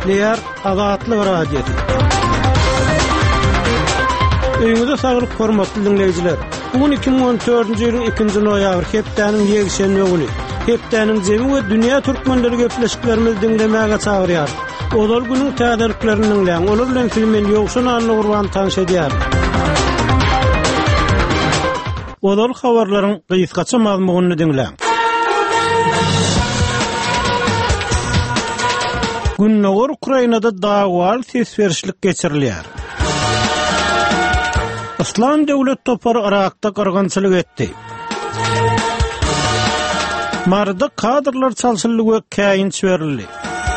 Gepleyer Azatlyk radiosu. Öňüňizde saglyk hormatly dinleýijiler. Bugun 2014-nji ýylyň 2-nji noýabr hepdeniň ýegşenme güni. Hepdeniň jemi we dünýä türkmenleri gepleşiklerimizi dinlemäge çagyrýar. Olar günüň täderliklerini dinleýän, olar bilen filmen ýokşun anly gurban tanış edýär. Olar habarlaryň gysgaça mazmunyny dinleýän. Günnäger Ukrainada dagwal sesberişlik geçirilýär. İslam döwlet topary Irakda gyrgynçylyk etdi. Marda kadrlar çalşylygy we käýinç berildi.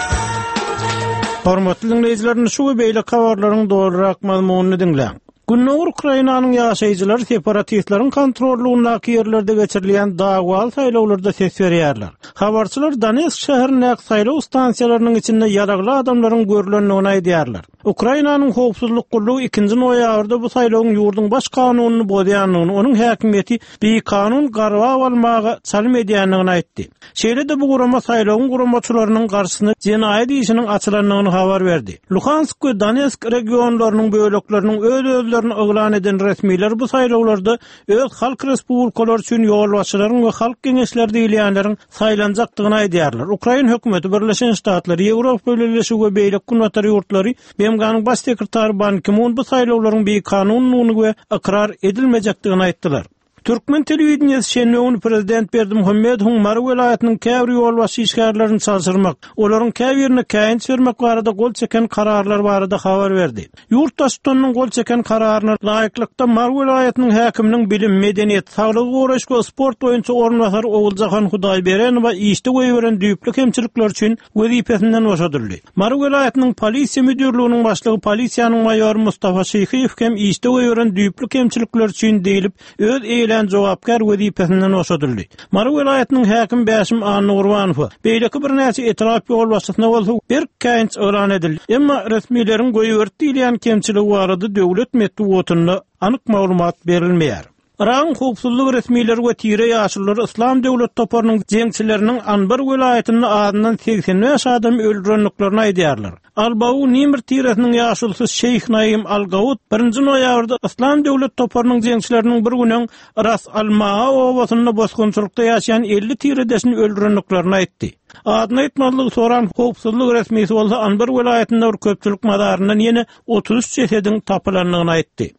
Hormatly dinleýijiler, şu beýle habarlaryň dogrurak mazmunyny dinleýän. Günnäger Ukrainanyň ýaşaýjylary separatistlaryň kontrolündaky ýerlerde geçirilýän dagwal saýlawlarda ses berýärler. Habarçylar Donetsk şäherindäki saýlaw stansiýalarynyň içinde ýaragly adamlaryň görülendigini aýdýarlar. Ukrainanyň howpsuzlyk gullugy 2-nji noýabrda bu saýlawyň ýurdun baş kanunyny bozýanyny, onuň häkimiýeti bir kanun garwap almagy çalym edýändigini aýtdy. Şeýle de bu gurama saýlawyň guramaçylarynyň garşysyny jenaýat işiniň açylandygyny habar berdi. Luhansk we Donetsk regionlarynyň bölekleriniň öz-özlerini oglan eden resmiler bu saýlawlarda öz halk respublikalary üçin ýolbaşçylaryň we halk geňeşleri diýilýänleriň saýlanjakdygyny aýdýarlar. Ukraina hökümeti Birleşen Ştatlary, Ýewropa Birleşigi we beýlik gunatary ýurtlary BMG'nyň baş sekretary Ban Ki-moon bu saýlawlaryň bir kanunyny we ikrar edilmejekdigini aýtdylar. Türkmen telewizionyasy şenlegini prezident Berdimuhammedowyň Mar welaýatynyň käbir ýolbaşçy işgärlerini çalşyrmak, olaryň käbirine käýinç bermek barada gol çeken kararlar barada habar berdi. Ýurtdaşlygynyň gol çeken kararyna laýyklykda Mar welaýatynyň häkiminiň bilim, medeniýet, saglyk goraş we sport boýunça ornazary Oguljahan Hudaýberenova işde goýberen düýpli kemçilikler üçin wezipesinden boşadyldy. Mar welaýatynyň polisiýa müdürliginiň başlygy polisiýanyň maýory Mustafa Şeýhiýew hem işde goýberen düýpli kemçilikler üçin diýilip öz jogapkar wezipesinden boşadyldy. Mar welaýatynyň häkim Bäşim Annurwanow beýleki bir näçe etraf ýolbaşçysyna bolsa bir käýinç öwran edildi. Emma resmiýetiň goýberdilen kemçiligi barada döwlet medeniýetinde anyk maglumat berilmeýär. Iran howpsuzlyk resmiýetleri we tire ýaşylar İslam döwlet toparynyň jeňçileriniň Anbar welaýatyny adynan 85 adam öldürenliklerini aýdýarlar. Albawu Nimr tiresiniň ýaşulsy Şeyh Naim Al-Gawud 1-nji noýabrda İslam döwlet toparynyň jeňçileriniň bir günen Ras Al-Maa owasyna bosgunçylykda ýaşaýan 50 tiredeşini öldürenliklerini aýtdy. Adyny aýtmalyk soran howpsuzlyk resmiýeti bolsa Anbar welaýatynda bir köpçülik madaryndan ýene 33 cesediň tapylandygyny aýtdy.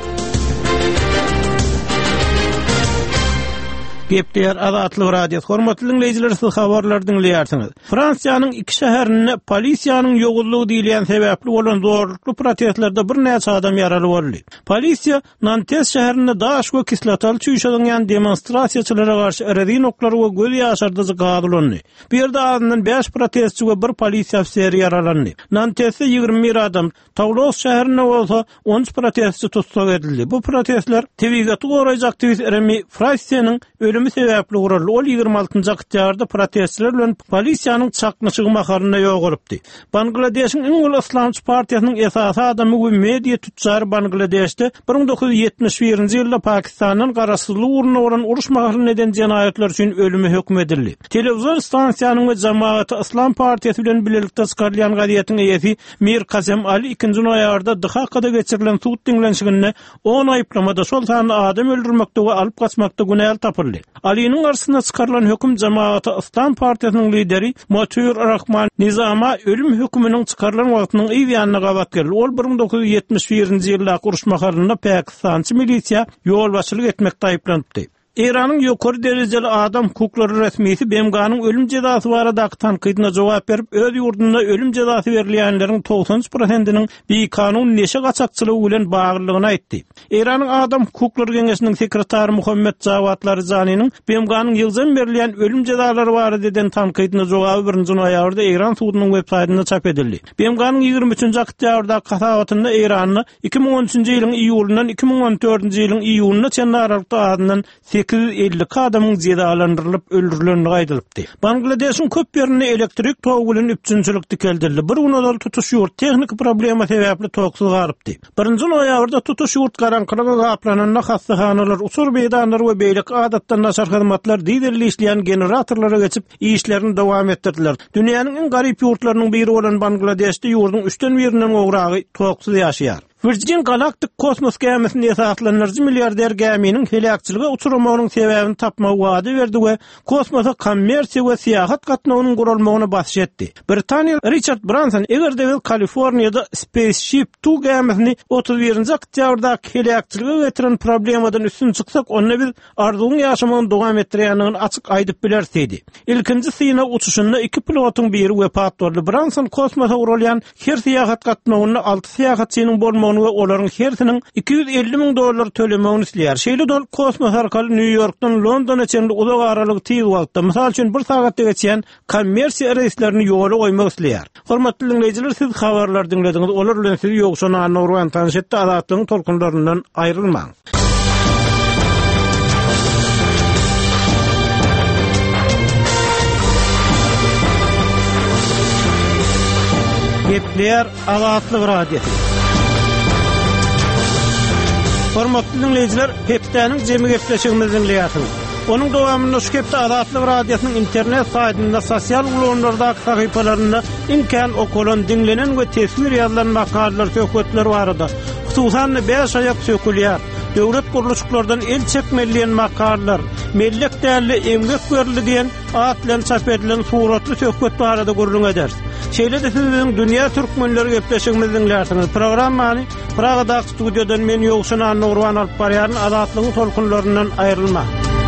Gepleyer Azatlyk radiosu. Hormatly dinleýijiler, siz habarlar dinleýärsiňiz. Fransiýanyň 2 şäherinde polisiýanyň ýogullugy diýilen sebäpli bolan zorlukly protestlarda bir näçe adam ýaraly boldy. Polisiýa Nantes şäherinde daş we kislataly çüýşeňän demonstrasiýaçylara garşy erezin oklary we göz ýaşardyjy gadylandy. Bir ýerde adından 5 protestçi we bir polisiýa ofiseri ýaralandy. Nantesde 21 adam, Toulouse şäherinde bolsa 13 protestçi tutsak edildi. Bu protestler tewigaty goraýjak aktivist Remy Frassiýanyň sebäpli guruldy. Ol 26-njy oktýabrda protestçiler bilen polisiýanyň çakmyşygy makarynda ýogurypdy. Bangladeşiň iň ulu Islamçy partiýasynyň esasy adamy we media tutjary Bangladeşde 1971-nji ýylda Pakistanyň garaşsyzlyk uruna bolan uruş makarynda eden jenaýatlar üçin ölüme hökm edildi. Telewizyon stansiýanyň we jamaat Islam partiýasy bilen birlikde çykarylýan gazetiniň eýesi Mir Kasem Ali 2-nji noýabrda Dhakada geçirilen suud dinlenşiginde 10 aýplamada şol sany adam öldürmekde we alyp gaçmakda günäl tapyldy. Ali'nin arasında çıkarılan hüküm cemaati İslam Partiyasının lideri Motür Rahman Nizam'a ölüm hükmünün çıkarılan vaktinin iyviyanına qabat geldi. Ol 1971-nji ýylda uruş makarynda Pakistançy milisiýa ýolbaşçylyk etmekde aýplandy. İran'ın ýokary derejeli adam hukuklary resmiýeti BMG'nyň ölüm jazasy baradaky tankydyna jogap berip, öz ýurdunda ölüm jazasy berilýänleriň 90%-iniň bir kanun neşe gaçakçylygy bilen baglylygyny aýtdy. İran'ın adam hukuklary geňeşiniň sekretary Muhammed Jawad Larzanyň BMG'nyň ýyldan berilýän ölüm jazalary barada eden tankydyna jogaby 1-nji noýabrda İran sudunyň web saýtyna çap edildi. BMG'nyň 23-nji oktýabrda kasabatynda İranny 2013-nji ýylyň iýulundan 2014-nji ýylyň iýulyna çenli aralykda adynan 250 adamyň cezalandyrlyp öldürilenligi aýdylpdy. Bangladeşiň köp ýerine elektrik togu bilen üpçünçilik dikeldirildi. Bir günodal tutuş ýurt tehnik problema sebäpli togsuz garypdy. 1-nji noýabrda tutuş ýurt garankylyga gaplananda hastahanalar, usur beýdanlar we beýlik adatdan naşar hyzmatlar diýerli işleýän generatorlara geçip işlerini dowam etdirdiler. Dünýäniň en garyp ýurtlarynyň biri bolan Bangladeşde ýurdun 3-den birinden ogragy togsuz ýaşaýar. Virgin Galactic kosmos gemisini esaslanırcı milyarder geminin helakçılığa uçuramagynyň sebäbini tapmagy wady berdi we kosmosa kommersiýa we syýahat gatnawynyň gurulmagyna basyş etdi. Britaniýa Richard Branson Eger'de Kaliforniýada Spaceship 2 gemisini 31-nji oktýabrda helakçılığa getiren problemadan üstün çyksak, onda biz arzuwyny ýaşamagyny dowam etdirýändigini açyk aýdyp bilersidi. Ilkinji syna uçuşynda 2 pilotyň biri wepat boldy. Branson kosmosa urulýan her syýahat gatnawyny 6 syýahatçynyň bolmagyny we olaryň hersiniň $250,000 tölemegiň isleýär. Şeýle dol kosmos arkaly New Yorkdan Londona çenli uzak aralyk tiýiz wagtda, mysal üçin 1 sagatda geçýän kommersiýa reislerini ýola goýmak isleýär. Hormatly dinleýijiler, siz habarlar dinlediňiz. Olar bilen sizi ýokşana Nurwan tanışetdi. Adatlyň tolkunlaryndan aýrylmaň. Gepler Azatlyk radiosu. Hormatly dinleýijiler, hepdeniň jemi gepleşigimizni dinleýärsiňiz. Onuň dowamında şu hepde Azatlyk radiosynyň internet saýtynda, sosial ulanlarda, sahypalarynda imkan okulan, dinlenen we tesir ýazylan makalalar, söhbetler barada. Hususan 5 aýak sökülýär. Döwlet guruluşlardan el çekmeliyen makalalar, mellek däli emgek berildiýän at bilen çap edilen suratly söhbet barada gurulun eder. Şeýle de siziň dünýä türkmenleri gepleşigimizni dinlärsiňiz. Programmany Pragada studiodan men ýokşana Nurwan alyp barýan Azatlygyň tolkunlaryndan aýrylma.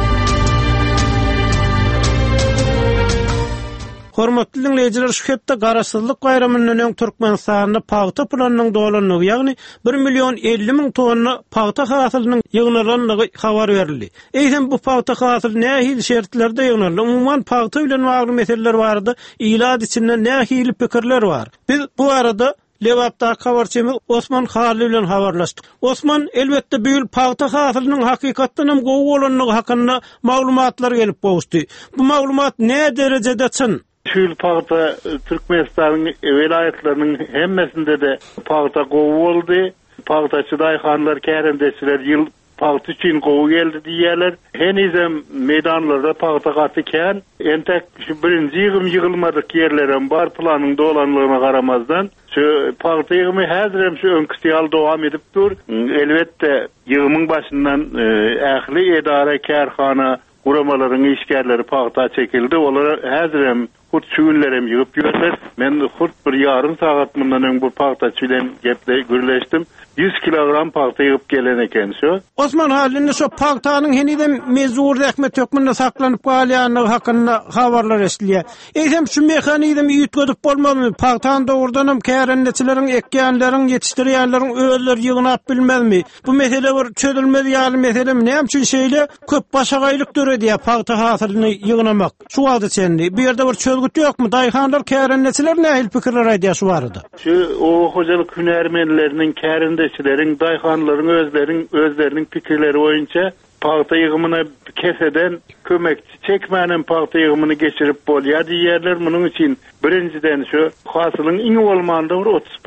Hormatly dinleýijiler, şu hepde garaşsyzlyk gaýramynyň öň Türkmenistanyny paýta planynyň dolanyny, ýagny 1,50,000 tonna paýta hasylynyň ýygnaranlygy habar berildi. Eýsem bu paýta hasyly nähili şertlerde ýygnaryl? Umumyň paýta bilen bagly meseleler bardy. Ilad içinde nähili pikirler bar. Biz bu arada Lewapda habarçymyz Osman Halil bilen habarlaşdyk. Osman, elbetde büýül paýta hasylynyň hakykatdan hem gowy bolanyny hakynda maglumatlar gelip bolşdy. Bu maglumat ne derejede çyn? Şül paýta Türkmenistanyň welaýatlarynyň hemmesinde de paýta gowy boldy. Paýtaçy daýhanlar, kärendeçiler ýyl paýta üçin gowy geldi diýerler. Henizem meydanlarda paýta gatykän, entek şu birinji ýygylmadyk ýerlerem bar planyň dolanlygyna garamazdan şu paýta ýygymy häzirem şu öňküsiýal dowam edip dur. Elbetde ýygymyň başyndan ähli edara, kärhana guramalaryň işgärleri paýta çekildi. Olar häzirem hurt şüýünlerem ýygyp ýörler. Men hurt bir ýarym sagat mundan öň bu paýtaçy bilen gepde gürleşdim. 100 kilogram paýta ýygyp gelen eken şu. Osman Halil'in şu paýtanyň henide mezur rehmet tökmünde saklanyp galýanyny hakynda habarlar eşilýär. Eýsem şu mehanizm ýitgedip bolmamy? Paýtany dogrudan hem kärendeçileriň, ekýänleriň, ýetişdirýänleriň özleri ýygnap bilmezmi? Bu mesele bir çözülmedi ýaly meselem. Näme üçin şeýle köp başagaýlyk döredi paýta hasylyny ýygnamak? Şu wagtda çendi. Bu ýerde bir çözgüt ýokmy? Daýhanlar, kärendeçiler nähil pikirler aýdýar şu barada? Şu o hojalyk hünärmenläriniň, kärendeçileriň, daýhanlaryň özleriniň pikirleri boýunça paýta ýygymyna keseden kömekçi çekmänen paýta ýygymyny geçirip bolýar diýerler. Munyň üçin birinciden şu hasylyň iňi bolmanda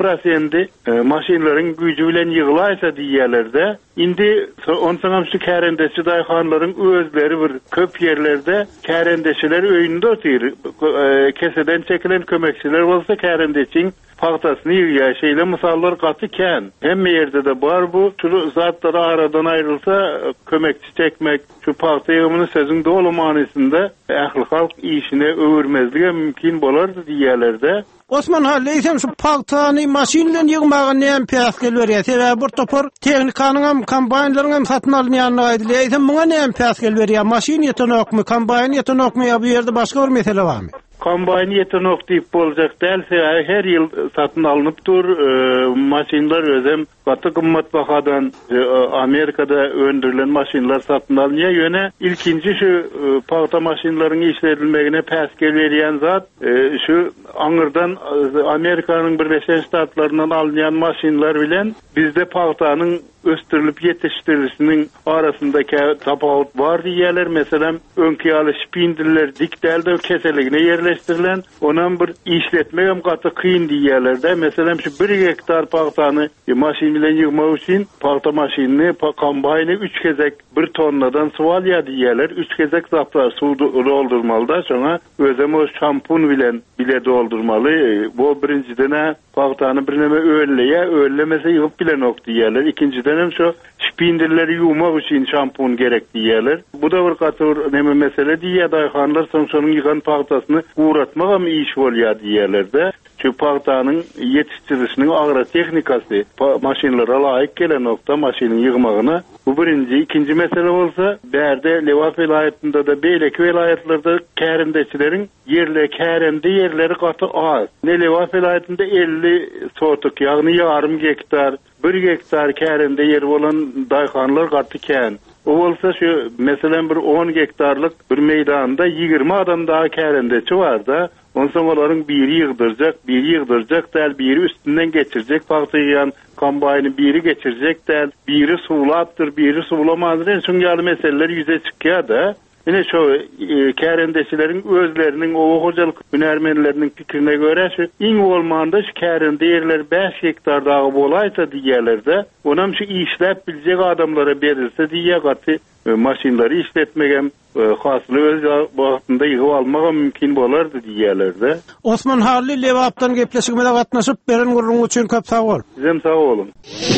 30% maşinlaryň güýji bilen ýygylaýsa diýerlerde. Indi onsaňam şu kärendeçi daýhanlaryň özleri bir köp ýerlerde kärendeçiler öýünde otyr. Keseden çekilen kömekçiler bolsa kärendeçiň paýtasyny ýa şeýle misallar gatykän. Hemme ýerde de bar bu. Şu zatlar aradan aýrylsa kömekçi çekmek, şu paýta ýygymyny sözüň dolamanysyna ähli halk işine öwürmezlige mümkin bolardy diýerlerde. Osman Halil, şu paýtany maşinlen ýygmagy näme päsgel berýär? Sebäbi bir topar tehnikanyň hem kombaýnlaryň hem satyn alynýanyny aýdylýar. Eýsem muňa näme päsgel berýär? Maşin ýetenokmy, kombaýn ýetenokmy ýa bu ýerde başga bir mesele barmy? Kombaýn ýetenok diýip boljak dälse her ýyl satyn alınıp dur. Maşinlar özem gaty gymmat bahadan Amerikada öndürilen maşinlar satyn alınýar. Ýöne ilkinji şu paýta maşinlaryň işledilmegine päsgel berýän zat şu aňyrdan Amerikanyň Birleşen Ştatlaryndan alınýan maşinlar bilen bizde paýtanyň östürilip yetiştirilişinin arasındaki tafawut var diýerler. Meselem öňki ýaly şpindiller dikdelde keseligine yerleşdirilen, onan bir işletme hem gaty kyn diýerler-de. Meselem şu 1 hektar pahtany maşin bilen ýygmak üçin pahta maşinini, kombayny 3 kezek 1 tonnadan suwalýa diýerler. 3 kezek zaplar suw doldurmaly-da, şoňa özüm o şampun bilen bile doldurmaly. Bu birinciden pahtany bir neme öllemese ýygyp bilen ok diýerler. İkinciden hem şu şpindirleri ýuwmak üçin şampun gerek diýerler. Bu da bir gaty neme mesele diýär. Daýhanlar soňşonuň ýygan pahtasyny guratmak hem iş bolýar diýerler-de. Şu pahtanyň yetiştirilişiniň agra tehnikasy maşinlara laýyk gelen nokta maşinin ýygmagyna. Bu birinji. İkinji mesele bolsa, bärde Lewap vilayetinde da beýleki vilayetlerde kärindeçileriň kärende yerleri gaty az. Ne Lewap vilayetinde 50 sotuk, ýagny yarım hektar, 1 hektar kärinde yer bolan daýhanlar gaty kän. O bolsa şu meselem bir 10 hektarlyk bir meýdanda 20 adam daha kärindeçi bar da, onsoň olaryň biri ýygdyrjak, däl biri üstünden geçirjek, paýtaýan kombayny biri geçirjek, däl biri suwlapdyr, biri suwlamazdyr. Şoň ýaly meseleler ýüze çykýar da. Ine şu kärindeçileriň özleriniň o hojalyk hünärmenleriniň pikirine göre şu iň bolmanda şu kärinde yerler 5 hektar dağı bolaýsa diýerler-de, onam şu işläp biljek adamlara berilse diýe gaty maşinleri işletmegem hasly öz wagtynda ýygyp almak mümkin bolardy diýerler-de. Osman Harly Lewapdan gepleşigime gatnaşyp beren gurrun üçin köp sag bol. Sizem sag bolun.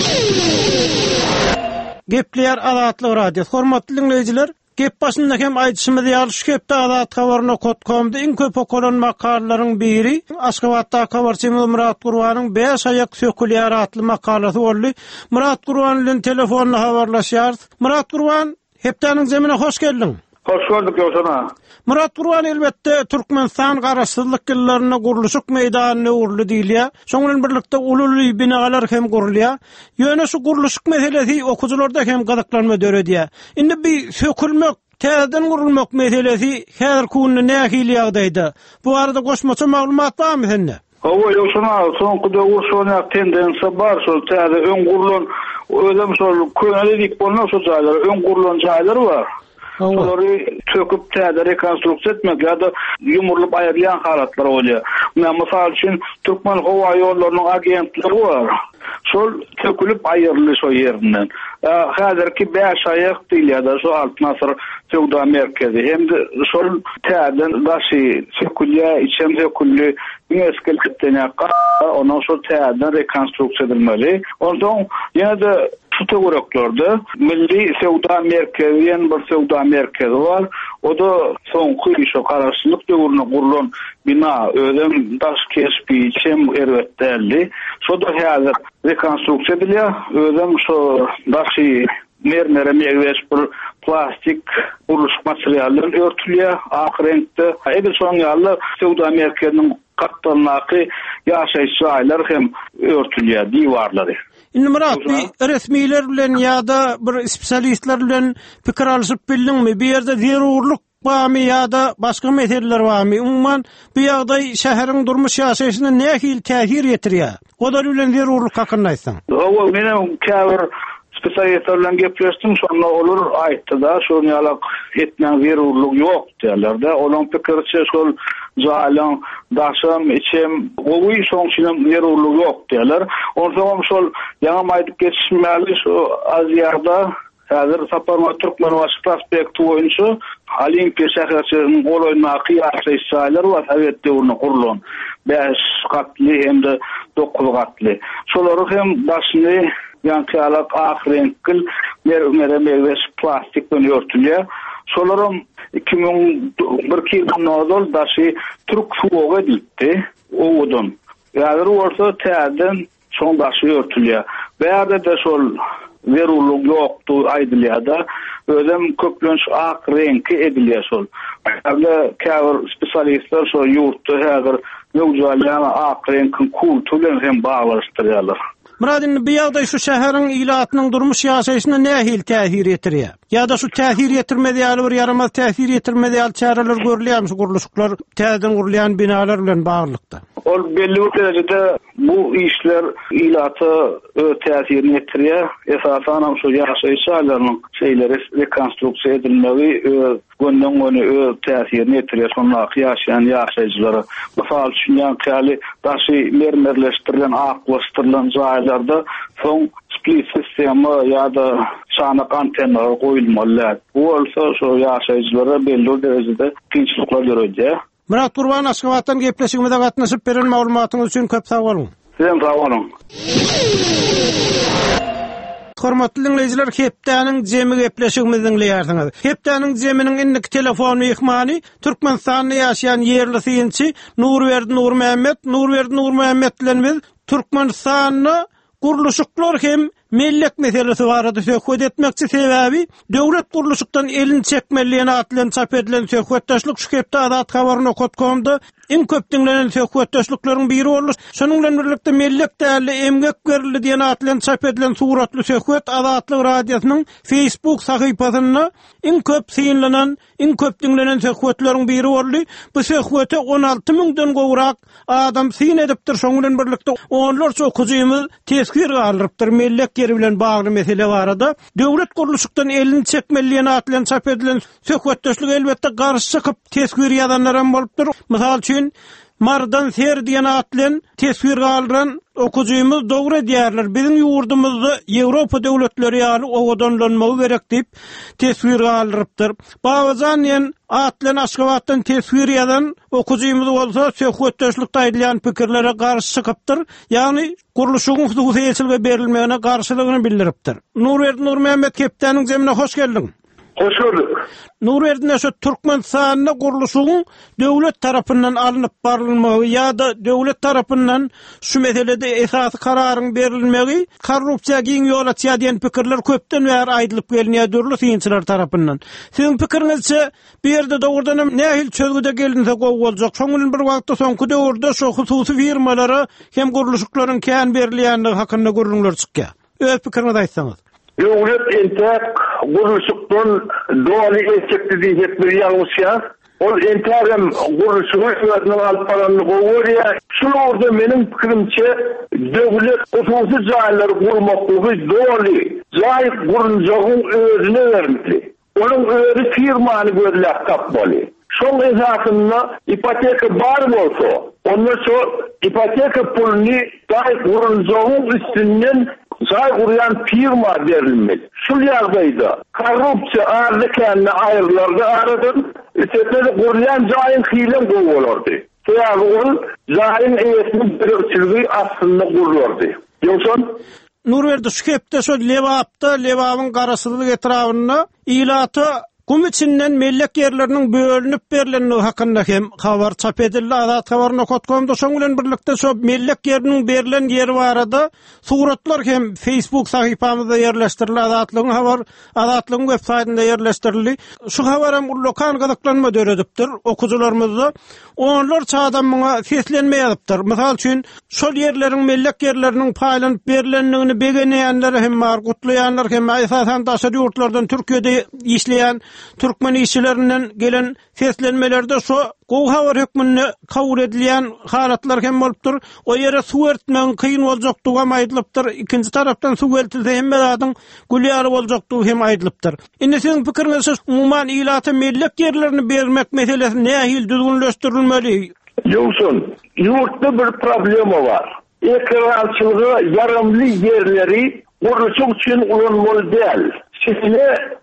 Gepleýär Azatlyk radio. Hormatly dinleýijiler, gep başyndaky hem aýdyşymyzy ýalyş gepde Azat habaryna kotkomdy iň köp okulan makalalaryň biri Aşgabatda habarçy Murat Gurwanyň 5 aýak sökülýär atly makalasy boldy. Murat Gurwan bilen telefonla habarlaşýar. Murat Gurwan, hepdeniň zemine hoş geldin. Hoş gördük ýoşana. Murat Gurwan elbetde Türkmenistan garaşsyzlyk ýyllaryna guruluşyk meýdanyny urly diýilýär. Şoňdan birlikde ully binalar hem gurulýar. Ýöne şu guruluşyk meselesi okuwçylarda hem gazaklanma döredýär. Indi bir sökülmek, täzeden gurulmak meselesi häzir kunny nähili ýagdaýda. Bu arada goşmaça maglumat barmy sende? Hawa ýoşana, soňky urşoňa tendensiýa bar, şol täze öň gurulan özüm şol könelik bolna şu jaýlar, öň gurulan jaýlar bar. Onları çöküp täze rekonstruksiýa etmek ýa-da ýumurlyp aýrylýan halatlar bolýar. Men mysal üçin Türkmen howa ýollarynyň agentleri bar. Şol çökülüp aýryly şo ýerinden. Häzirki 5 aýak diýilýär şo Altnasır Sowda merkezi. Hem de şol täzeden daşy çökülýär, içem çökülýär. Eski kitlenäkä onu şo täzeden rekonstruksiýa edilmeli. Ondan ýa-da tutuguraklarda Milli Sowda merkezi, bir Sowda merkezi var. O da soňky şo garaşsyzlyk döwrüne gurulan bina, özüm daş kespi, içem erwetdeldi. Şo da häzir rekonstruksiýa edilýär. Özüm şo daşy mermere bir plastik uruş materialleri örtülýär, ak renkde. Ebil soň ýaly Sowda merkeziniň katlaryndaky ýaşaýyş aýlar hem örtülýär, diwarlary. Indi Murat, resmiler bilen ýa-da bir spesialistler bilen pikir alyşyp bildingmi? Bir ýerde zerurluk barmy ýa-da başga meseleler barmy? Umman bu ýagdaý şäheriň durmuş ýaşaýyşyna nähili täsir ýetirýär? Odar bilen zerurluk hakynda aýtsaň. Hawa meniň käbir spesialistlerle gepleşdim, sonra olur aýtdy da, şol ýaly etmän zerurluk ýok diýerler-de. Olaň pikirçe şol jaýlaň daşam içem gowy soňçynyň zerurluk ýok diýerler. Ondan şol ýa-da aýdyp geçişmäli şu Aziýada häzir Saparma Türkmen prospekti boýunça Olimpiya şäherçiläriniň gol oýnaky ýaşaýyşçylar we Sowet döwrüne gurulan 5 gatly hem de 9 gatly. Şolary hem başyny ýa-da ak renkli mermer plastik bilen örtülýär. Şolarym 2001 ýylynda daşy Türk fuoga edildi. Owdan. Ýa-da orta täzeden şoň daşy örtülýär. Bäde de şol zerurluk ýokdy aýdylýar da, özüm köplenç ak renkli edilýär şol. Ýa-da käbir spesialistler şo ýurtda häzir ýoğjalýan ak renkli kulturla hem baglaşdyrýarlar. Muradin, bu ýagdaý şu şäheriň ilatynyň durmuş ýaşaýyşyna nähili täsir ýetirýär? Ýa-da şu täsir ýetirmedi ýaly bir yaramaz täsir ýetirmedi ýaly çäreler görülýärmi şu guruluşyklar täzeden gurulýan binalar bilen baglykda? Ol belli bir derecede bu işler ilata tesirini ettiriyor. Esasen şu yaşayış halalarının şeyleri rekonstrüksiya edilmeyi günden güne tesirini ettiriyor. Sonraki yaşayan yaşayıcılara. Misal üçün yankali taşı mermerleştirilen, aklaştırılan zaylarda son split sistemi ya da çanak antenler koyulmalı. Bu olsa şu yaşayıcılara belli derecede kıyçılıklar göreceğiz. Murat Gurban Aşgabatdan gepleşigimizde gatnaşyp beren maglumatyňyz üçin köp sag bolun. Sizem sag bolun. Hormatly dinleyijiler, hepdäniň jemi gepleşigimizi dinleýärsiňiz. Hepdäniň jeminiň indik telefon mehmany Türkmenistanda ýaşaýan yerli synçy Nurberdi Nurmehmet bilen biz Türkmenistanyň guruluşyklar hem mellek meselesi barada söhbet etmekçi sebäbi döwlet guruluşykdan elini çekmeliğine atlan çap edilen söhbetdaşlyk şu hepde adat habaryny okutganda en köp dinlenen söhbetdaşlyklaryň biri bolur. Şonuň bilen birlikde mellek däli emgek berildi diýen atlan çap edilen suratly söhbet adatlyk radiosynyň Facebook sahypasyna en köp synlanan, en köp dinlenen söhbetlaryň biri boldy. Bu söhbete 16 000-den gowrak adam syn edipdir. Şonuň bilen birlikde onlarça okujymyz teskir galypdyr. Mellek yeri bilen bagly mesele barada döwlet guruluşykdan elini çekmeliğine atlan çap edilen söhbetdaşlyk elbetde garşy çykyp teskir ýazanlar hem bolupdyr. Mysal üçin Mardan Ser diýen atlan teskir galyran okujymyz dogry diýerler. Biziň ýurdumyzda Ýewropa döwletleri ýaly owadanlanmagy gerek diýip teskir galypdyr. Bagazan ýen atlan Aşgabatdan teskir ýazan okujymyz bolsa söhbetdaşlykda aýdylan pikirlere garşy çykypdyr. Ýagny guruluşyň hususiyetçiligi berilmegine garşylygyny bildiripdir. Nurmehmet hepdäniň jemine hoş geldin. Hoş bulduk. Nurberdi şu Türkmenistanyň guruluşyň döwlet tarapyndan alınıp barylmagy ýa-da döwlet tarapyndan şu meselede esasy kararyň berilmegi korrupsiýa giň ýol açýar diýen pikirler köpden bäri aýdylyp gelýär dürli synçylar tarapyndan. Siziň pikiriňizçe bu ýerde dogrudan nähil çözgüde gelinse gowy boljak. Şoňun bir wagtda soňky döwürde şu hususy firmalara hem guruluşyklaryň kän berilýändigi hakynda gurulmalar çykýar. Öz pikiriňizi aýtsaňyz. Döwlet entek guruluşykdan doly eşekdi diýip bir ýalgyşýar. Ol entegem guruluşyny özüne alyp baranyny goýýar. Şolorda meniň pikirimçe döwlet hususy jaýlary gurmaklygy doly jaý guruljagyň özüne bermeli. Onuň özü firmany gözläp tapmaly. Şol esasynda ipoteka bar bolsa, onda şo ipoteka pulny jaý guruljagyň üstünden jaý gurýan firma berilmeli. Şu ýagdaýda korrupsiýa ardykanny aýrylary aradan üstünde gurýan jaýyň hilen gowy bolardy. Şeýle ol jaýyň eýesini birçiligi aslynda guruldy. Ýoksa Nurberdi şu hepde şu lewabyň garasylyk etrawyna ilata gum içinden mellek yerlerinin bölünüp berilenligi hakynda hem habar çap edildi. Adat habaryny okutganda şoň bilen birlikde şu mellek yerinin berilen ýeri barada suratlar hem Facebook sahypamyzda ýerleşdirildi. Adatlygyň web saýtynda ýerleşdirildi. Şu habar hem lokal gazaklanma döredipdir. Okujularymyzda onlarça adam muňa seslenme ýazypdyr. Mysal üçin şol ýerleriň mellek ýerleriniň paýlanyp berilenligini begenýänler hem bar, gutlaýanlar hem esasen daşary ýurtlardan Türkiýede işleýän Türkmen işçilerinden gelen seslenmelerde şu gowy habar hökmüne kabul edilýän halatlar hem bolupdyr. O ýere suw ertmegi kıyın boljakdygy hem aýdylypdyr. Ikinji tarapdan suw eltilse hem adyň gülýäri boljakdygy hem aýdylypdyr. Indi siziň pikiriňizçe umuman ilata mellek ýerlerini bermek meselesi nähil düzgünleşdirilmeli? Ýoksun, ýurtda bir problema bar. Ekrançylygy yarımly ýerleri guruluşyk üçin ulanmaly däl. Şeýle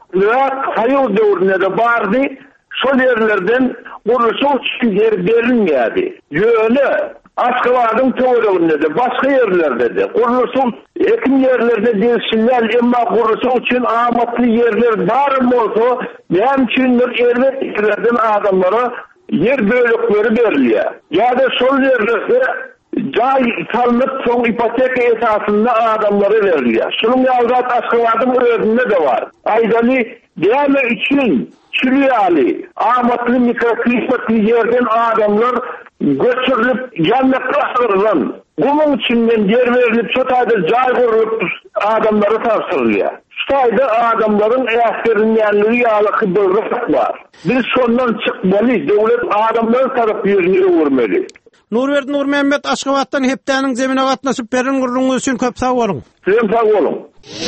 hayır döwrüne de bardy. Şol yerlerden guruluşyk üçin yer berilmýärdi. Ýöne Aşgabatyň töwereginde de başga yerlerde de guruluşyk ekin yerlerde değişikler emma guruluşyk üçin amatly yerler bar bolsa, men üçin erwetlerden adamlara yer bölükleri berilýär. Ýa-da şol yerlerde jaý salynıp soň ipoteka esasynda adamlara berilýär. Şunuň ýagdaýy Aşgabatyň özünde de bar. Aýdany diýme üçin çülýäli, amatly mikroklimatly ýerden adamlar göçürilip ýanlykka asyrylan. Bunun içinden yer verilip şu taýda jaý gurulyp adamlara tapşyrylýar. Şu taýda adamlaryň ähtirinýänligi ýaly bir var. Biz şondan çykmaly, döwlet adamlar tarapy ýüzüne öwürmeli. Nurberdi Nurmehmet Aşgabatdan heptäniň zemine gatnaşyp beren gurulýan üçin köp sag bolun. Sen sag bolun.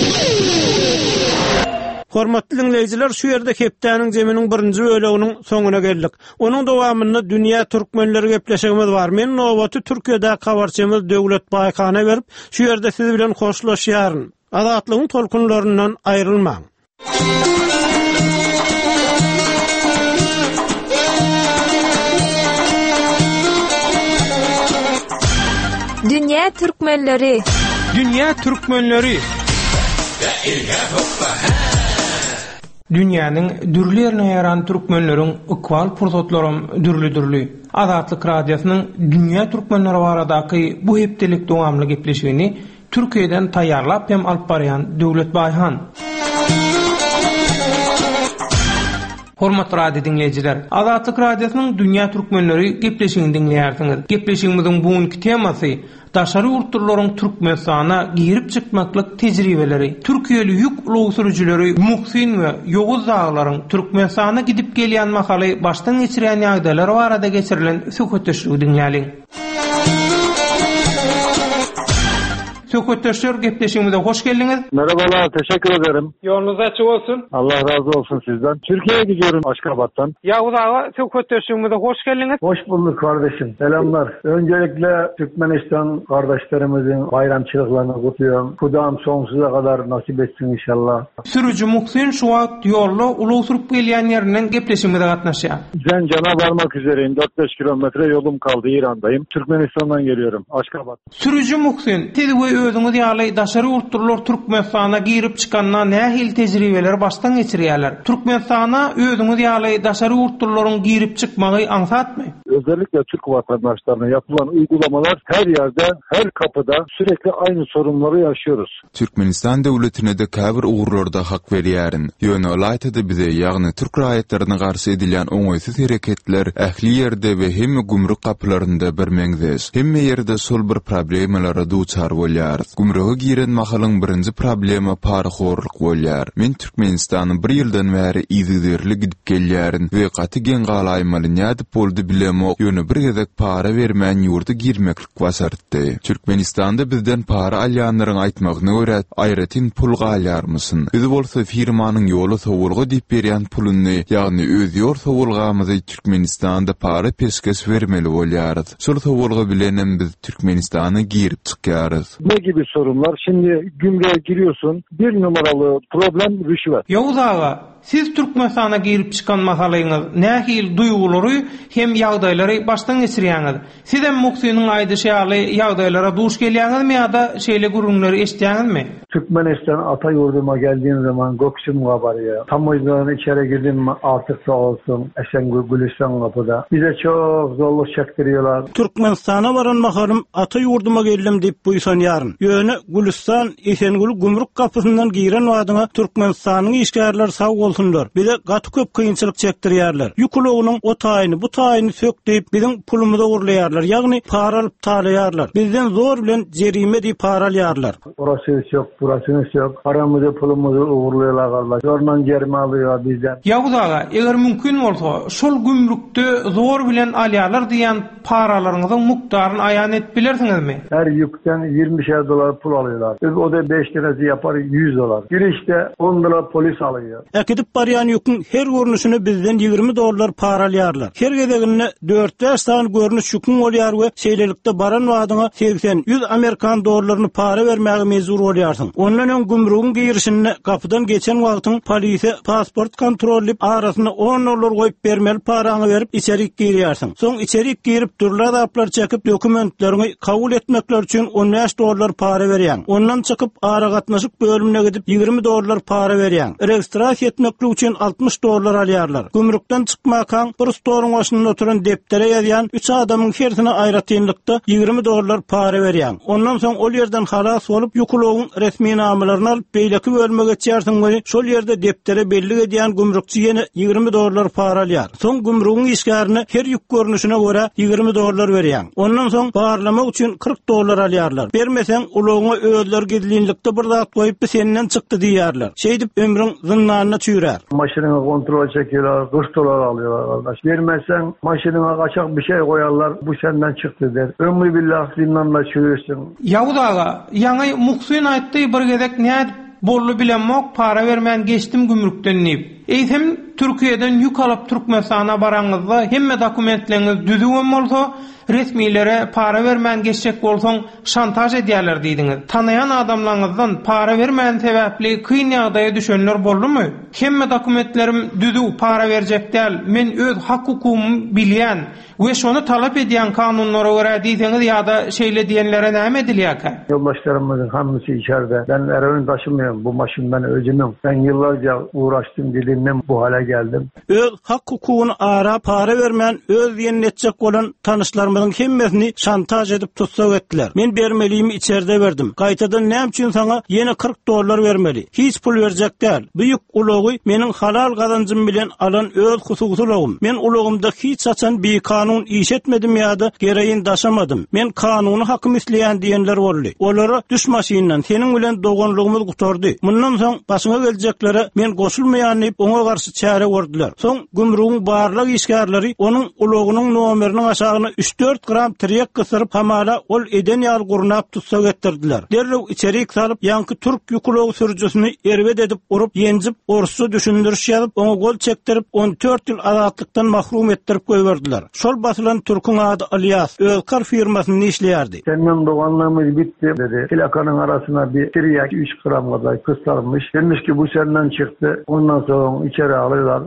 Hormatly dinleyijiler, şu ýerde heptäniň zeminiň birinji böleginiň soňuna geldik. Onuň dowamynda dünýä türkmenleri gepleşigimiz bar. Men nowaty Türkiýede habarçymyz Döwlet Baýkana berip, şu ýerde siz bilen hoşlaşýaryn. Azatlygyň tolkunlaryndan aýrylmaň. Dünya Türkmenleri. Dünya Türkmenleri. Dünýäniň dürli ýerine ýaran türkmenleriň ikwal pursatlarym dürli. Azatlyk radiosynyň Dünya Türkmenleri baradaky bu hepdelik dowamly gepleşigini Türkiýeden taýýarlap hem alyp barýan Döwlet Baýhan. Hormatly radio dinleyijiler, Azatlyk radiosynyň Dünya Türkmenleri gepleşigini dinleýärsiňiz. Gepleşigimiziň bugünkü temasy daşary urturlaryň Türkmenistana girip çykmaklyk tejribeleri. Türkiýeli ýük uly sürüjüleri Muhsin we Ýoguz daglaryň Türkmenistana gidip gelýän mahaly başdan geçirýän ýagdaýlar barada geçirilen söhbetleşigi dinläliň. Söhbetleşer gepleşigimize hoş geldiňiz. Merhabalar, teşekkür ederim. Yolunuz açık olsun. Allah razı olsun sizden. Türkiye'ye gidiyorum Aşgabat'tan. Ýoguz daga söhbetleşigimize hoş geldiňiz. Hoş bulduk kardeşim. Selamlar. Öncelikle Türkmenistan kardeşlerimizin bayramçılıklarını kutluyorum. Hudam sonsuza kadar nasip etsin inşallah. Sürücü Muhsin şu wagt ýolda uly sürüp gelýän ýerinden gepleşigimize gatnaşýar. Zencan'a varmak üzereyim. 4-5 kilometre yolum kaldı. İran'dayım. Türkmenistan'dan geliyorum. Aşgabat. Sürücü Muhsin, siz özüňiz ýaly daşary urturlar Türkmenistana girip çykanna nähil tejribeler başdan geçirýärler. Türkmenistana özüňiz ýaly daşary urturlaryň girip çykmagy aňsatmy? Özellikle Türk vatandaşlarına yapılan uygulamalar her yerde, her kapıda sürekli aynı sorunları yaşıyoruz. Türkmenistan döwletine de käbir ugurlarda hak berýärin. Ýöne olaýtdy bize, ýagny Türk raýatlaryna garşy edilýän oňoýsuz hereketler ähli ýerde we hemme gümrük kapylarynda bir meňzeş. Hemme ýerde sol bir problemalara duçar bolýar. Gümrüge giren mahalyň birinji problema paraxorlyk bolýar. Men Türkmenistanyň bir ýyldan bäri iziderli gidip gelýärin we gaty gen galaýmaly nädip boldy bilemok. Ýöne bir gezek para bermän ýurda girmeklik basartdy. Türkmenistanda bizden para alýanlaryň aýtmagyna görä aýratyn pul galýarmysyn? Biz bolsa firmanyň ýoly sowulga diýip berýän puluny, ýagny öz ýor sowulgamyzy Türkmenistanda para peşkeş vermeli bolýarys. Şol sowulga bilenem biz Türkmenistana girip çykýarys. Ne gibi sorunlar? Şimdi gümrüğe giriyorsun. Bir numaralı problem rüşvet. Ýoguz aga, siz Türkmenistana girip çykan mahalyňyz nähil duýgulary hem ýagdaýlary başdan geçirýäňiz. Siz hem Muhsin'in aýdyşaly ýagdaýlara duş gelýäňizmi ýa-da şeýle gurulmaly eşitýäňizmi? Türkmenistan ata yurduma geldiğim zaman göksüm kabarıyor. Tam o yüzden içeri girdim artık sağ olsun. Esen Gülistan kapıda. Bize çok zorluk çektiriyorlar. Türkmenistan'a varan mahalym ata yurduma geldim deyip buysan yarın. Ýöne Gülistan Esengül gümrük kapısından giren wadyna Türkmenistanyň işgärler sağ bolsunlar. Bize gaty köp kıyınçylyk çektirýärler. Ýüklegiň o taýyny bu taýyny sök deyip biziň pulumuza urlaýarlar. Ýagny para alyp talaýarlar. Bizden zor bilen jerime diýip para alýarlar. Orası yok, burasını yok. Paramızı pulumuzu uğurluyorlar kardeş. Zorla jerime alıyor bizden. Ýaguz aga, eger mümkin bolsa, şol gümrükde zor bilen alýarlar diýen paralaryňyzyň mukdaryny aýan etip bilersiňizmi? Her yükten $20 pul alıyorlar. O da 5 lirası yapar $100. Girişte $10 polis alıyor. Ekidip barýan ýükün her görnüşine bizden $20 para alýarlar. Her gezegine 4-5 tane görnüş ýükün bolýar we şeýlelikde baran wadyna 80-100 Amerikan dollaryny para bermäge mezur bolýarsyň. Ondan öň gümrüğün girişine kapıdan geçen wagtyň polisi pasport kontrollip arasyna $10 goýup bermeli paraňy berip içeri girýärsiň. Soň içeri girip durlar aplar çekip dokumentlerini kabul etmekler üçin $15 para berýän. Ondan çykyp ara gatnaşyk bölümine gidip $20 para berýän. Registrasiýa etmeklik üçin $60 alýarlar. Gümrükden çykmakan bir storyň başynda oturan deptere ýazýan 3 adamyň hersine aýratynlykda $20 para berýän. Ondan soň ol ýerden halas bolup ýüklegiň resmi namalaryny alyp beýleki bölmege geçýärsiň, şol ýerde deptere belli edýän gümrükçi ýene $20 para alýar. Soň gümrügiň işgärini her ýük görnüşine görä $20 berýär. Ondan soň barlamak üçin $40 alýarlar. Bermeseň ulagyňa öýler gidlinlikde bir zat goýup senden çykdy diýýärler. Şeýdip ömrüň zynnyna çüýrär. Maşynyňa kontrol çekýärler, $40 alýarlar gardaş. Bermeseň maşynyňa gaçak bir şey goýarlar, bu senden çykdy der. Ömrü billah zynnyna çüýürsiň. Ýagdaga ýaňy Muhsin aýtdy bir gezek näde bollu bilenmok para bermän geçdim gümrükden diýip. Eýsem Türkiýeden ýük alyp Türkmenistana baraňyzda hemme dokumentleriniz düzgün bolsa resmilere para vermän geçecek bolsaň şantaj edýärler diýdiňiz. Tanayan adamlaryňyzdan para vermän sebäpli kyn ýagdaýa düşenler boldumy? Hemme dokumentlerim düzgün para berjek däl, men öz hak hukumy bilýän we şonu talap edýän kanunlara görä diýdiňiz ýa-da şeýle diýenlere näme edilýär? Yoldaşlarımızın hamısı içeride. Ben eroin taşımıyorum. Bu maşın ben özümüm. Ben yıllarca uğraştım, dilimden bu hale geldim. Öz hak hukugyny ara para bermän öz ýenetjek bolan tanışlarymyň hemmesini şantaj edip tutsak etdiler. Men bermeliyimi içeride verdim. Gaýtadan näme üçin saňa ýene $40 bermeli. Hiç pul berjek däl. Büyük ulagy meniň halal gazanjym bilen alan öz husuklugym. Men ulagymda hiç açan bir kanun iş etmedim ýa-da gereğin daşamadım. Men kanuny hakym isleýän diýenler boldy. Olara düş maşynyň seniň bilen doganlygymyz gutardy. Mundan soň başyňa geljeklere men goşulmaýan diýip oňa garşy çäre gördiler. Soň gümrügiň barlyk işgärleri onuň ulagynyň nomerini aşagyna 3-4 gram tirek gysyryp hamala ol eden ýal gurnap tutsak etdirdiler. Derrew içerik salyp ýanky türk ýükulagy sürücüsini erwet edip urup ýenjip orsy düşündürüş ýazyp oňa gol çekdirip 14 ýyl azatlykdan mahrum etdirip goýberdiler. Şol basylan türküň ady Alyas Özkar firmasyny işleýärdi. Senin doganlığımız bitti dedi. Plakanın arasına bir tiryak 3 gram kadar kısarmış. Demiş ki bu senden çıktı. Ondan sonra içeri alıyorlar.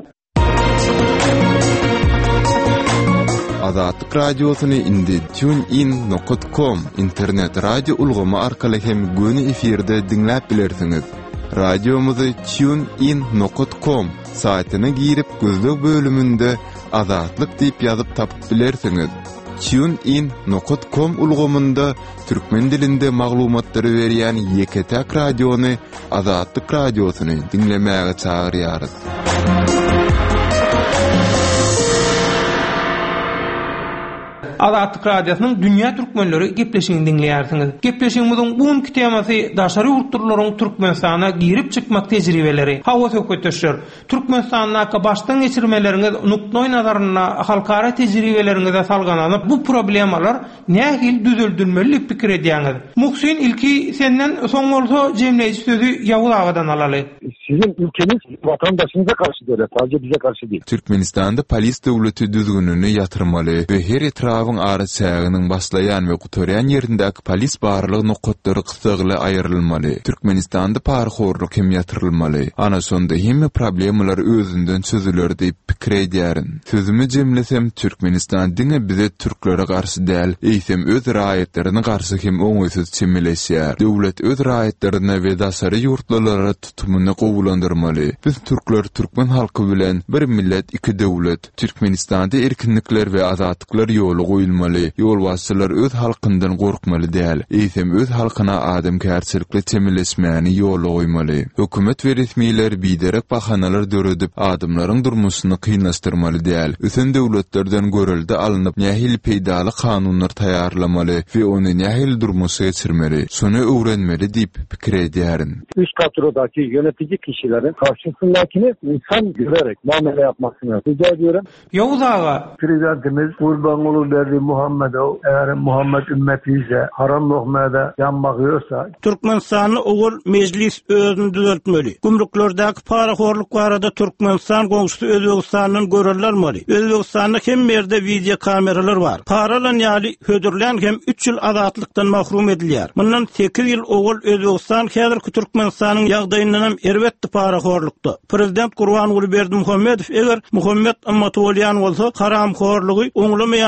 Azatlyk radiosyny indi tunein.com internet radio ulgamy arkaly hem göni efirde dinläp bilersiňiz. Radiomuzy tunein.com saýtyna girip gözlük bölümünde Azatlyk diýip ýazyp tapyp bilersiňiz. tunein.com ulgamynda türkmen dilinde maglumatlary berýän Ýeketek radiony Azatlyk radiosyny dinlemäge çagyrýarys. Azatlyk radiosynyň dünýä türkmenleri gepleşigini dinleýärsiňiz. Gepleşigimiziň bugünkü temasy daşary ýurtlaryň Türkmenistana girip çykmak tejribeleri. Hawa söhbetleşýär. Türkmenistanyňa başdan geçirmeleriniz nukdoy nazarına halkara tejribeleriňize salgananyp bu problemalar nähil düzeltilmeli pikir edýäňiz. Muhsin ilki senden soň bolsa jemleýici sözü Ýawuz agadan alaly. Sizin ülkeniz vatandaşınıza karşı değil, sadece bize karşı değil. Türkmenistan'da polis devleti düzgününü yatırmalı ve her etrafın arı çağının başlayan ve kutoryan yerindeki polis barlığı nokotları kısıglı ayrılmalı. Türkmenistan'da parxorluk hem yatırılmalı. Ana sonda hem problemler özünden çözülür deyip pikir edýärin. Sözümü jemlesem Türkmenistan dine bize Türklere karşı değil, eýsem öz raýatlaryna karşı hem oňaýsız çemeleşýär. Döwlet öz raýatlaryna we daşary ýurtlaryna tutumyny gowulandyrmaly. Biz Türkler Türkmen halky bilen bir millet, iki döwlet. Türkmenistan'da erkinlikler we azatlyklar ýoly goýulmaly. Ýolbaşçylar öz halkyndan gorkmaly däl. Eýsem öz halkyna adamkärçilikle çemeleşmäni ýoly goýmaly. Hökümet we resmiler biderek bahanalar döredip adamlaryň durmuşyny kynlaşdyrmaly däl. Ösen döwletlerden görüldi alınıp nähil peýdaly kanunlar taýýarlamaly we ony nähil durmuşa geçirmeli. Şonu öwrenmeli diýip pikir edýärin. Üst kadrodaki yönetici kişilerin karşısındakini insan görerek muamele yapmasını rica ediyorum. Ýawuz aga, Prezidentimiz Gurbanguly Berdi Muhammedow eğer Muhammed ümmeti ise haram lokmada yan bakıyorsa Türkmenistanyň ogul meclis özüni düzeltmeli. Gümrüklerdäki paraxorluk barada Türkmenistan goňşusy Özbegistanyň görellermeli. Özbegistanda hem berde video kameralar var. Paralan ýaly hödürlen hem 3 ýyl azatlykdan mahrum edilýär. Mundan 8 ýyl ogul Özbegistan häzirki Türkmenistanyň ýagdaýyndan erwetdi paraxorlukda. Prezident Gurbanguly Berdi Muhammedow eger Muhammed Ammatowalyan bolsa haramxorlugy oňlamaýan bolsa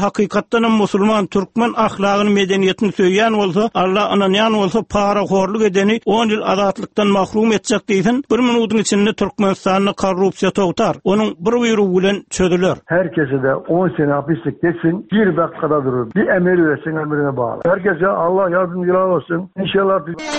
hakykatdan musulman, türkmen ahlagyny, medeniýetini söýýän bolsa, Allah ananýan bolsa, paraxorluk edeni 10 ýyl azatlykdan mahrum etjek diýsin. Bir minutyň içinde Türkmenistanyň korrupsiýa togtar. Onuň bir buyrugy bilen çödüler. Herkese de 10 sene hapislik geçsin, bir dakikada durur. Bir emir versin, emrine bağlı. Herkese Allah yardımcılar olsun. İnşallah.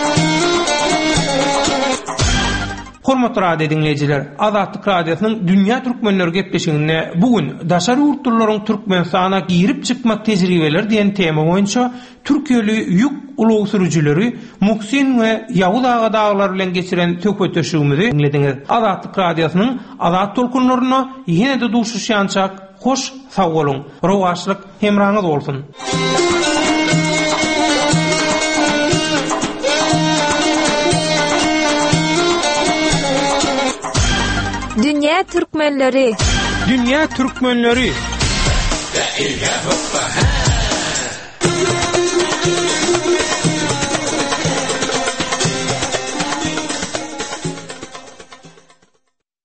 Hormatly radio dinleyijiler, Azatlyk radiosynyň dünýä türkmenleri gepleşigine bugün daşary urtlaryň Türkmenistana girip çykmak tejribeleri diýen tema boýunça Türkiýeli ýük uluw sürüjüleri Muhsin we Ýawuz aga daglar bilen geçiren tököteşigimizi dinlediňiz. Azatlyk radiosynyň azat tolkunlaryna ýene-de duşuşýançak hoş sag bolun. Rowaşlyk hemraňyz bolsun. Dünya Türkmenleri. Dünya Türkmenleri.